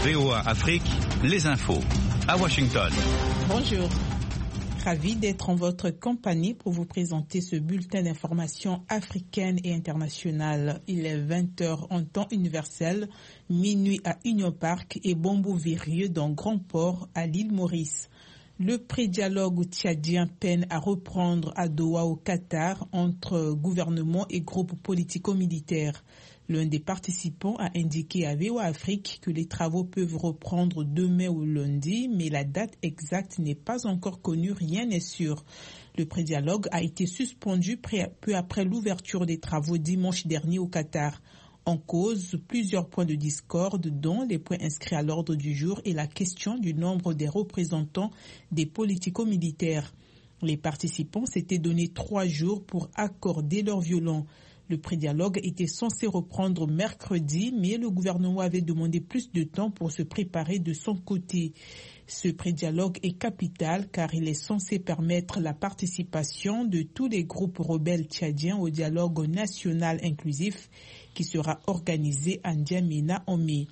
VOA Afrique, les infos. À Washington. Bonjour. Ravi d'être en votre compagnie pour vous présenter ce bulletin d'information africaine et internationale. Il est 20h en temps universel, minuit à Union Park et Bombo-Virieux dans Grand Port à l'île Maurice. Le pré-dialogue tchadien peine à reprendre à Doha au Qatar entre gouvernement et groupes politico-militaires. L'un des participants a indiqué à VOA Afrique que les travaux peuvent reprendre demain ou lundi, mais la date exacte n'est pas encore connue, rien n'est sûr. Le pré-dialogue a été suspendu peu après l'ouverture des travaux dimanche dernier au Qatar. En cause, plusieurs points de discorde, dont les points inscrits à l'ordre du jour et la question du nombre des représentants des politico-militaires. Les participants s'étaient donné 3 jours pour accorder leur violon. Le pré-dialogue était censé reprendre mercredi, mais le gouvernement avait demandé plus de temps pour se préparer de son côté. Ce pré-dialogue est capital car il est censé permettre la participation de tous les groupes rebelles tchadiens au dialogue national inclusif qui sera organisé à N'Djamena en mai.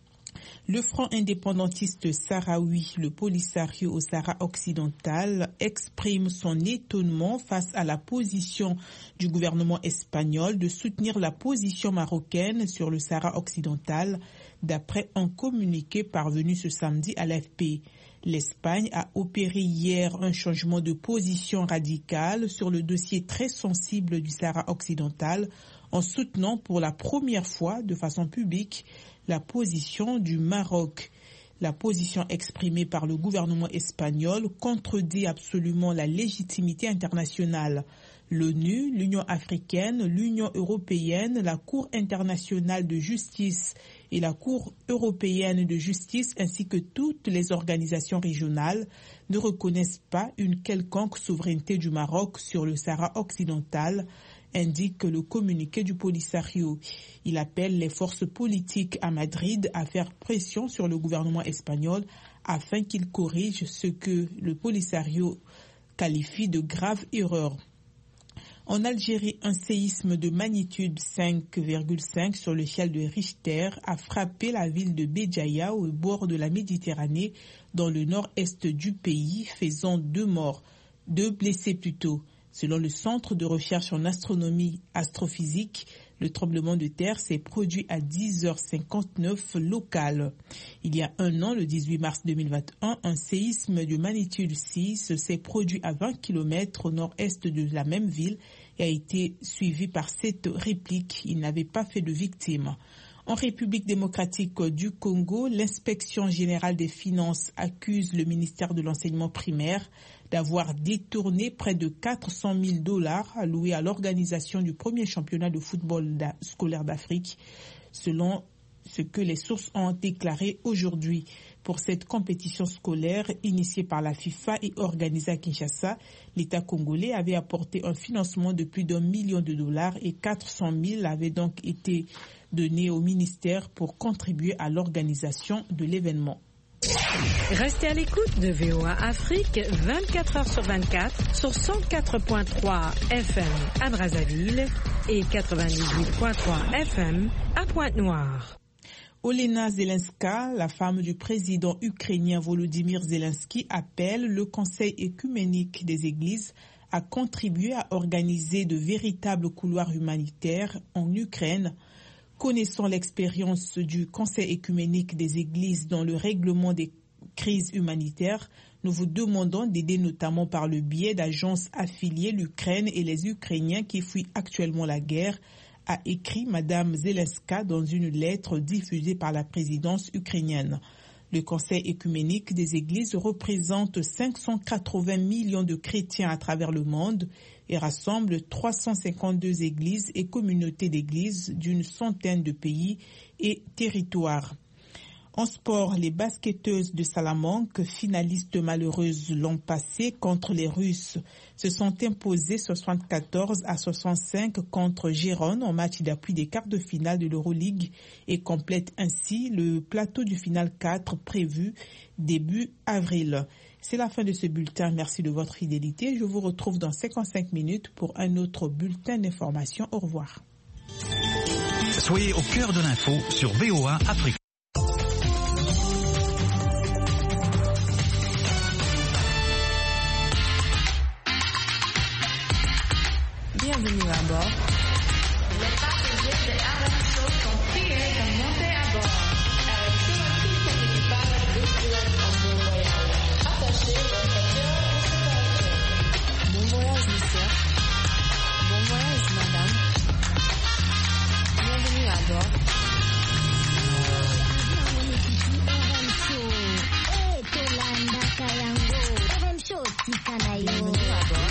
Le front indépendantiste sahraoui, le Polisario au Sahara occidental, exprime son étonnement face à la position du gouvernement espagnol de soutenir la position marocaine sur le Sahara occidental, d'après un communiqué parvenu ce samedi à l'AFP. L'Espagne a opéré hier un changement de position radical sur le dossier très sensible du Sahara occidental en soutenant pour la première fois de façon publique la position du Maroc. La position exprimée par le gouvernement espagnol contredit absolument la légitimité internationale. L'ONU, l'Union africaine, l'Union européenne, la Cour internationale de justice et la Cour européenne de justice ainsi que toutes les organisations régionales ne reconnaissent pas une quelconque souveraineté du Maroc sur le Sahara occidental, indique le communiqué du Polisario. Il appelle les forces politiques à Madrid à faire pression sur le gouvernement espagnol afin qu'il corrige ce que le Polisario qualifie de grave erreur. En Algérie, un séisme de magnitude 5,5 sur l'échelle de Richter a frappé la ville de Béjaïa au bord de la Méditerranée dans le nord-est du pays, faisant 2 blessés plutôt. Selon le Centre de recherche en astronomie astrophysique, le tremblement de terre s'est produit à 10h59 local. Il y a un an, le 18 mars 2021, un séisme de magnitude 6 s'est produit à 20 km au nord-est de la même ville et a été suivi par 7 répliques. Il n'avait pas fait de victimes. En République démocratique du Congo, l'inspection générale des finances accuse le ministère de l'enseignement primaire d'avoir détourné près de 400 000 $ alloués à l'organisation du premier championnat de football scolaire d'Afrique, selon ce que les sources ont déclaré aujourd'hui. Pour cette compétition scolaire initiée par la FIFA et organisée à Kinshasa, l'État congolais avait apporté un financement de plus d'1 million de $ et 400 000 avaient donc été donnés au ministère pour contribuer à l'organisation de l'événement. Restez à l'écoute de VOA Afrique 24h sur 24 sur 104.3 FM à Brazzaville et 98.3 FM à Pointe-Noire. Olena Zelenska, la femme du président ukrainien Volodymyr Zelensky, appelle le Conseil œcuménique des Églises à contribuer à organiser de véritables couloirs humanitaires en Ukraine. Connaissant l'expérience du Conseil œcuménique des Églises dans le règlement des crises humanitaires, nous vous demandons d'aider notamment par le biais d'agences affiliées l'Ukraine et les Ukrainiens qui fuient actuellement la guerre, a écrit Madame Zelenska dans une lettre diffusée par la présidence ukrainienne. Le Conseil œcuménique des Églises représente 580 millions de chrétiens à travers le monde et rassemble 352 églises et communautés d'églises d'une centaine de pays et territoires. En sport, les basketteuses de Salamanque, finalistes malheureuses l'an passé contre les Russes, se sont imposées 74-65 contre Gérone en match d'appui des quarts de finale de l'Euroleague et complètent ainsi le plateau du final 4 prévu début avril. C'est la fin de ce bulletin. Merci de votre fidélité. Je vous retrouve dans 55 minutes pour un autre bulletin d'information. Au revoir. Soyez au cœur de l'info sur VOA Afrique. Bienvenue à bord. Les passagers de RM Show sont priés de monter à bord. RM Show a tout son équipage vous souhaite un bon voyage. Attachez votre cœur et séparation. Bon voyage, monsieur. Bon voyage, madame. Bienvenue à bord. Bienvenue à bord.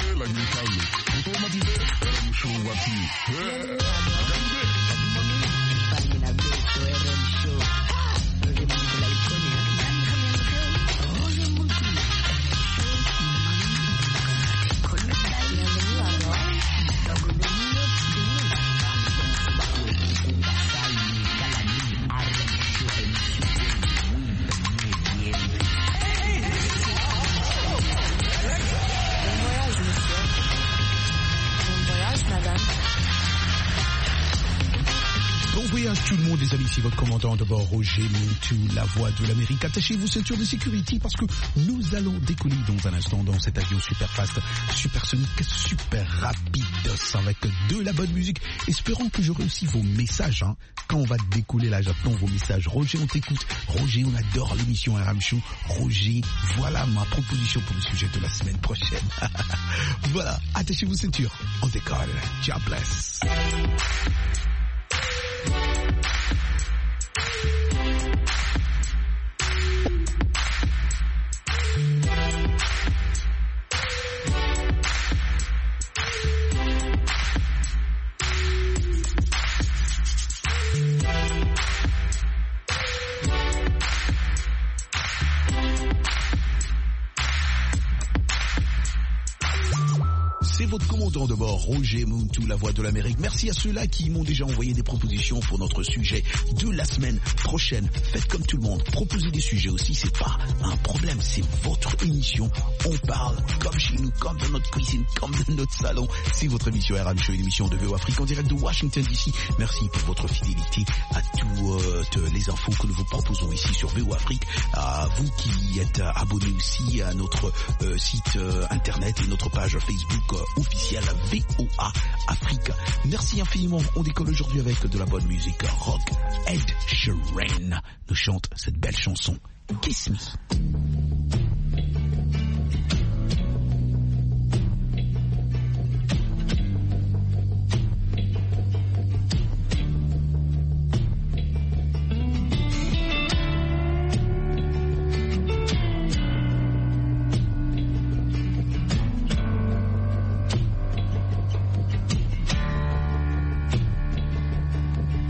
Tout le monde, les amis, c'est votre commandant de bord, Roger Montou, la voix de l'Amérique. Attachez vos ceintures de sécurité parce que nous allons décoller dans un instant dans cet avion super fast, supersonique, super rapide, avec de la bonne musique. Espérons que j'aurai aussi vos messages, hein. Quand on va décoller là, j'attends vos messages. Roger, on t'écoute. Roger, on adore l'émission RM Show. Roger, voilà ma proposition pour le sujet de la semaine prochaine. Voilà, attachez vos ceintures. On décolle. Ciao, bless. Votre commandant de bord, Roger Montou, la voix de l'Amérique. Merci à ceux-là qui m'ont déjà envoyé des propositions pour notre sujet de la semaine prochaine. Faites comme tout le monde, proposez des sujets aussi, c'est pas un problème, c'est votre émission. On parle comme chez nous, comme dans notre cuisine, comme dans notre salon. C'est votre émission RM Show, une émission de VO Afrique en direct de Washington DC. Merci pour votre fidélité à toutes les infos que nous vous proposons ici sur VO Afrique. À vous qui êtes abonnés aussi à notre site internet et notre page Facebook officielle VOA Afrique. Merci infiniment. On décolle aujourd'hui avec de la bonne musique rock. Ed Sheeran nous chante cette belle chanson Kiss Me.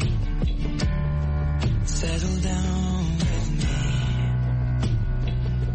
Settle down with me.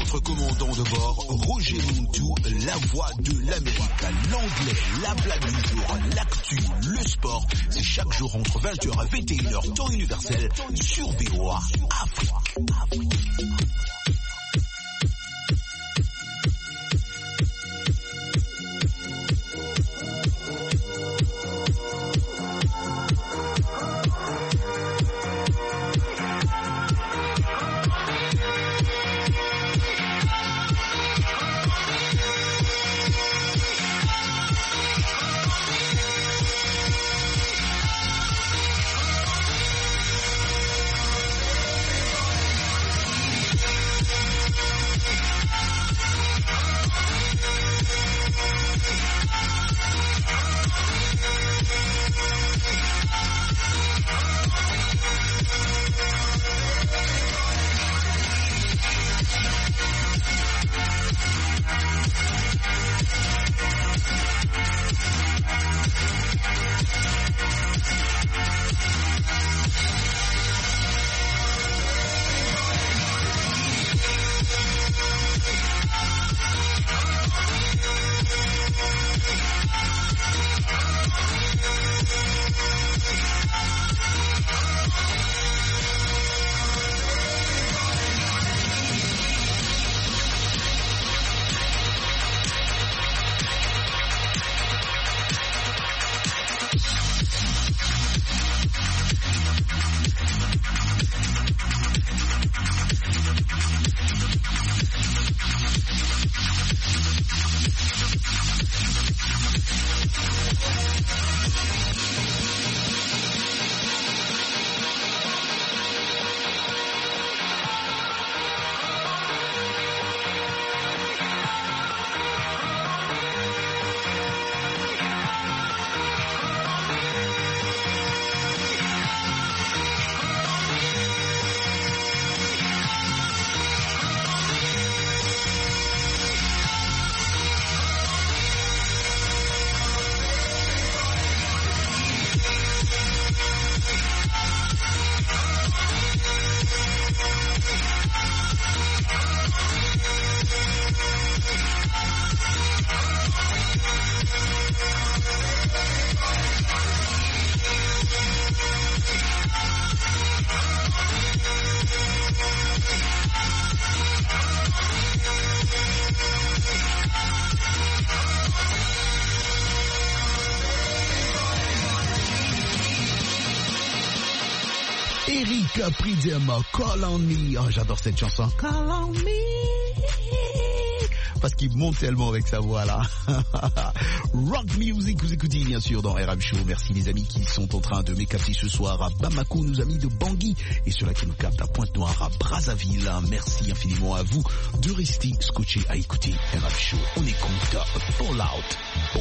votre commandant de bord, Roger Muntu, la voix de l'Amérique. L'anglais, la blague du jour, l'actu, le sport, c'est chaque jour entre 20h et 21h, temps universel, sur VOA Afrique. Erika Pridem, Call on Me. Oh, j'adore cette chanson. Call on Me. Parce qu'il monte tellement avec sa voix là. Rock Music, vous écoutez bien sûr dans RM Show. Merci les amis qui sont en train de m'écapter ce soir à Bamako, nos amis de Bangui, et ceux-là qui nous captent à Pointe-Noire, à Brazzaville. Merci infiniment à vous de rester scotchés à écouter RM Show. On écoute Fallout Boy.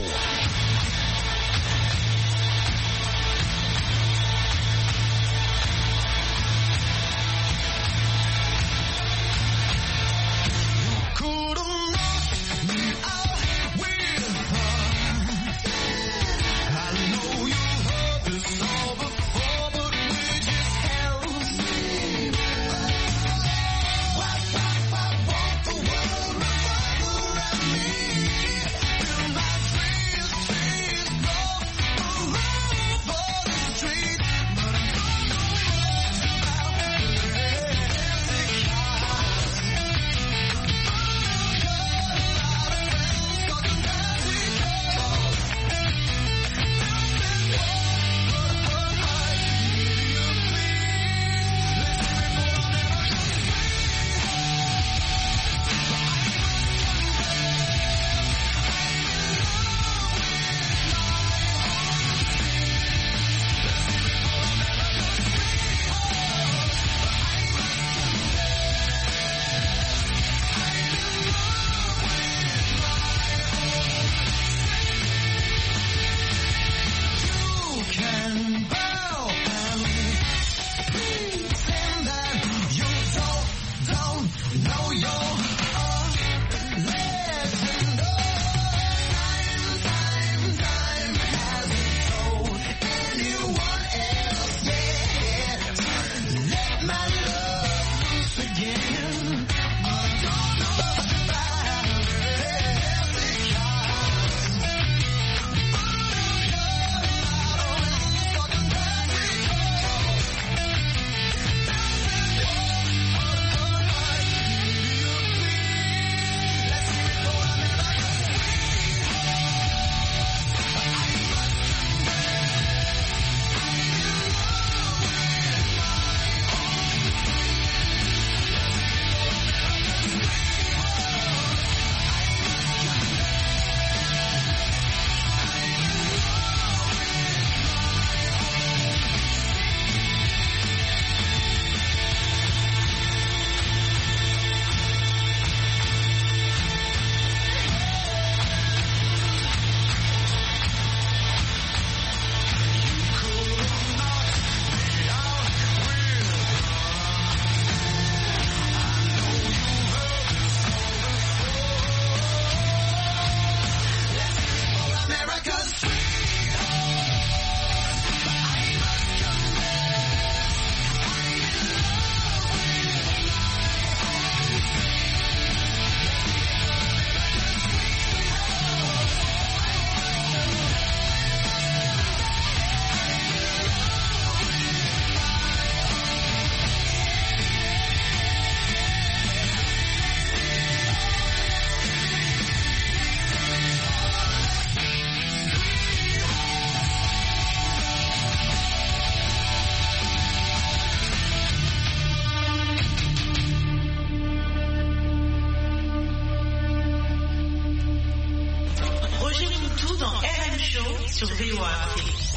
tout dans RM Show sur VOA Afrique.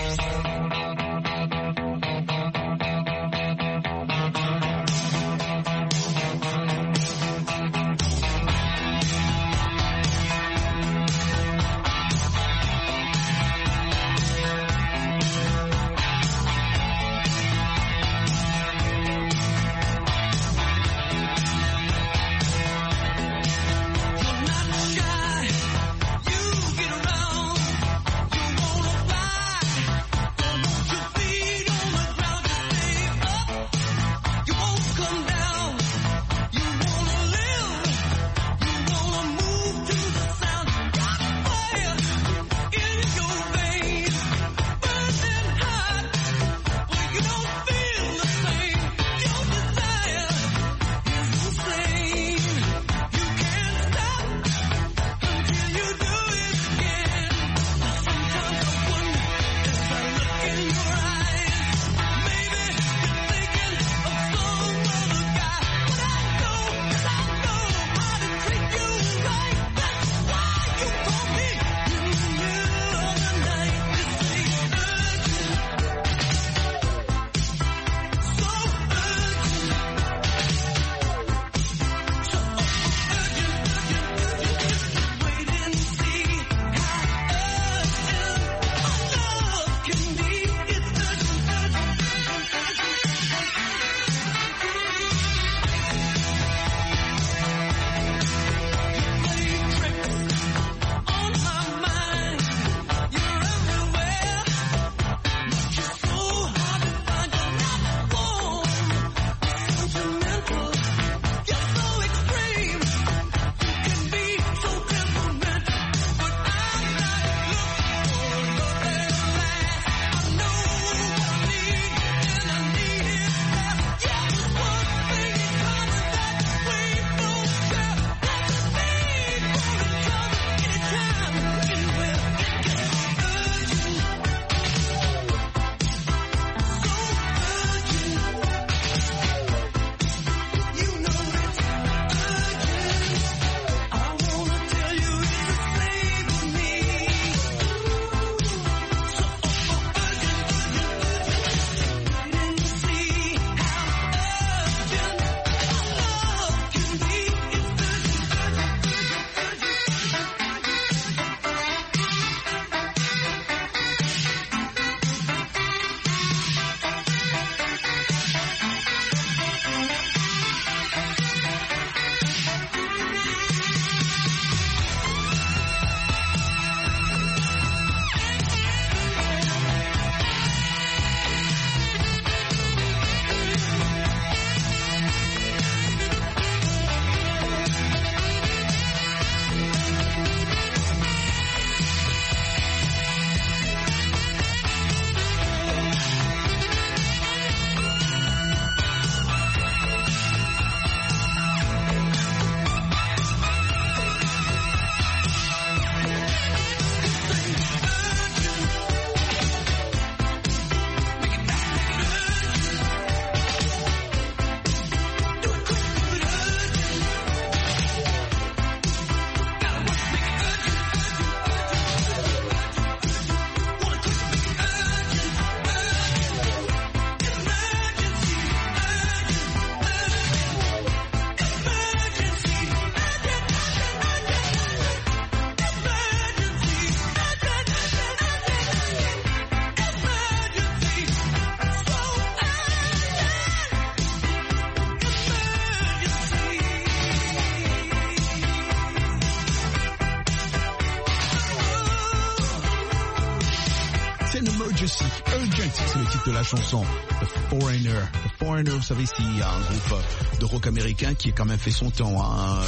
Emergency, Urgent, c'est le titre de la chanson. The Foreigner. The Foreigner, vous savez, c'est un groupe de rock américain qui a quand même fait son temps, hein,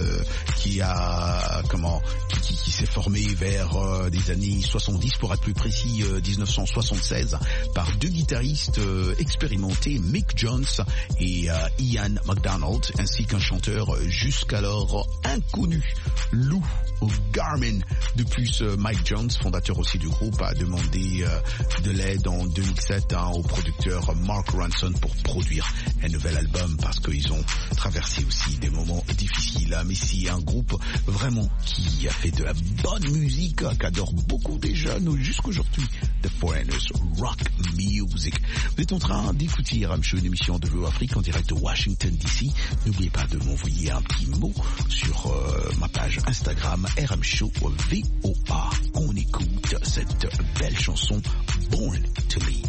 qui s'est formé vers des années 70, pour être plus précis, 1976, par deux guitaristes expérimentés, Mick Jones et Ian McDonald, ainsi qu'un chanteur jusqu'alors inconnu, Lou Garmin. De plus, Mike Jones, fondateur aussi du groupe, a demandé de l'aide en 2007 au producteur Mark Ronson pour produire un nouvel album parce qu'ils ont traversé aussi des moments difficiles. Mais c'est un groupe vraiment qui a fait de la bonne musique, qu'adore beaucoup des jeunes jusqu'aujourd'hui. The Foreigners Rock Music. Vous êtes en train d'écouter RM Show, une émission de VOA Afrique en direct de Washington DC. N'oubliez pas de m'envoyer un petit mot sur ma page Instagram RM Show VOA. On écoute cette belle chanson Born to Lead.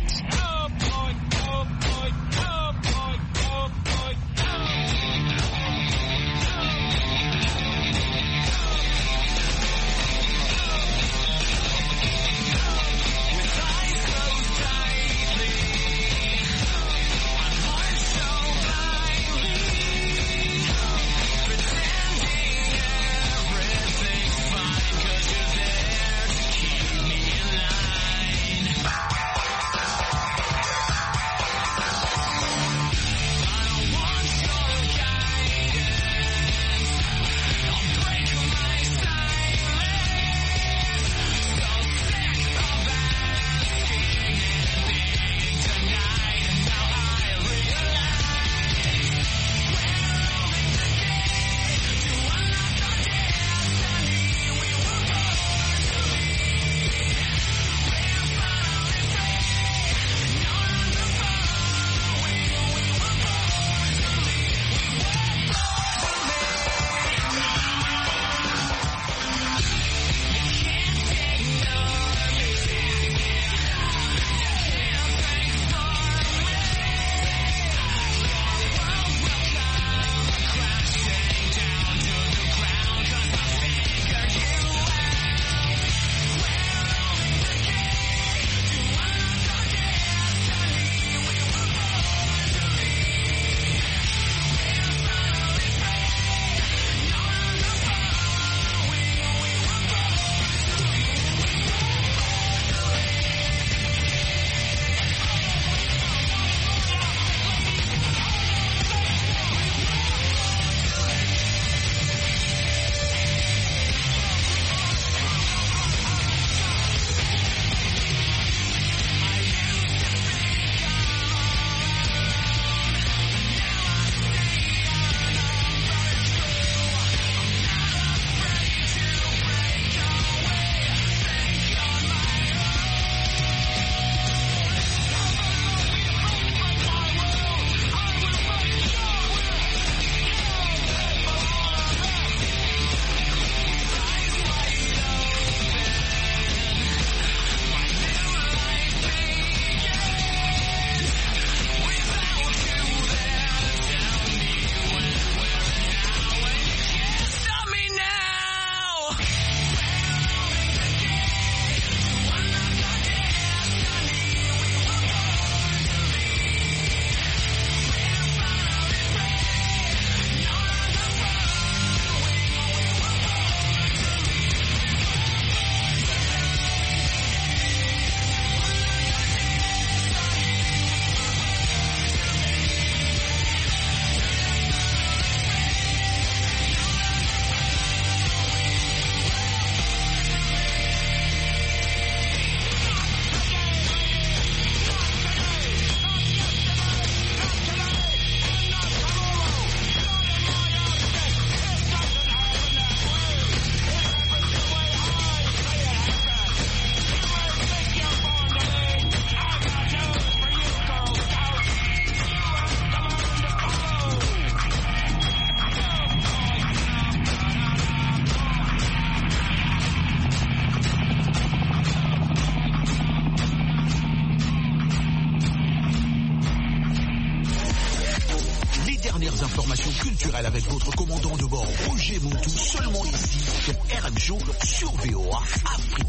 culturelle avec votre commandant de bord Roger Moutou, seulement ici sur RM Show sur VOA Afrique.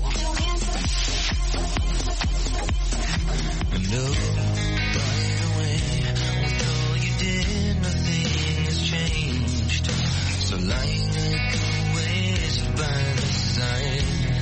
No, by the way, with all you did, nothing has changed. So lying awake by the side.